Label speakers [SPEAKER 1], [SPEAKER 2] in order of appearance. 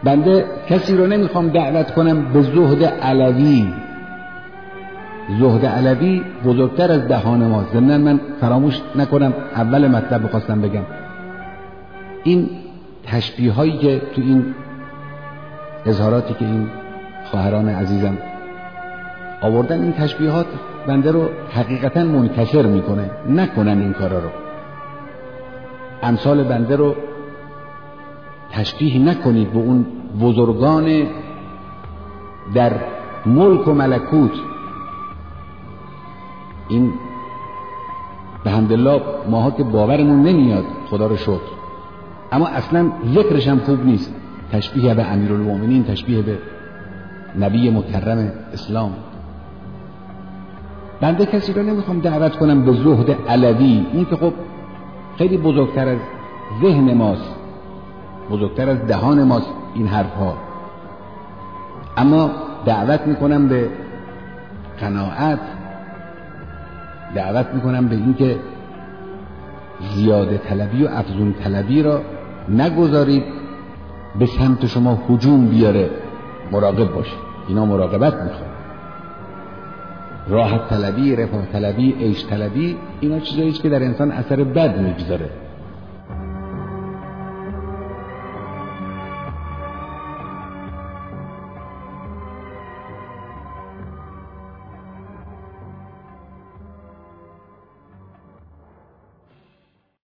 [SPEAKER 1] بنده کسی رو نمیخوام دعوت کنم به زهد علوی. زهد علوی بزرگتر از دهان ماست. ضمناً من فراموش نکنم اول مطلب بخواستم بگم، این تشبیه هایی که تو این اظهاراتی که این خواهران عزیزم آوردن، این تشبیهات بنده رو حقیقتا منکسر میکنه. نکنن این کارا رو. امثال بنده رو تشبیه نکنید به اون بزرگان در ملک و ملکوت. این به حمدالله ماها که باورمون نمیاد، خدا رو شکر، اما اصلا ذکرش هم خوب نیست. تشبیه به امیرالمومنین، تشبیه به نبی مکرم اسلام. بنده کسی رو نمیخوام دعوت کنم به زهد علوی. این که خب خیلی بزرگتر از ذهن ماست، بزرگتر از دهان ماست این حرف ها. اما دعوت میکنم به قناعت، دعوت میکنم به این که زیاده طلبی و افزون طلبی را نگذارید به سمت شما هجوم بیاره. مراقب باشید، اینا مراقبت میخواد. راحت طلبی، رفاه طلبی، عیش طلبی، اینا چیزاییست که در انسان اثر بد میگذاره.